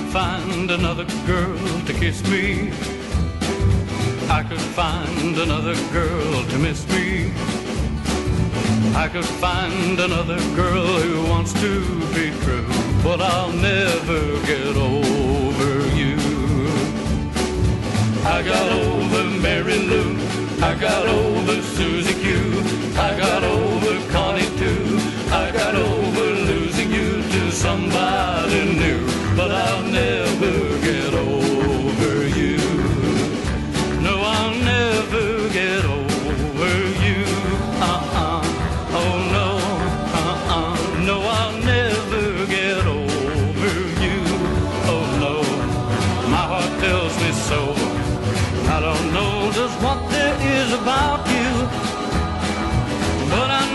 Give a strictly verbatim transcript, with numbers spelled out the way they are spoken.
find another girl to kiss me. I could find another girl to miss me. I could find another girl who wants to be true, but I'll never get over you. I got over Mary Lou, I got over Susie Q, I got over Connie too. I got over losing you to somebody new, but I'll never get over you. No, I'll never get over you. Uh-uh, oh no, uh-uh, no, I'll never get over you. Oh no, my heart tells me so. I don't know just what there is about you, but I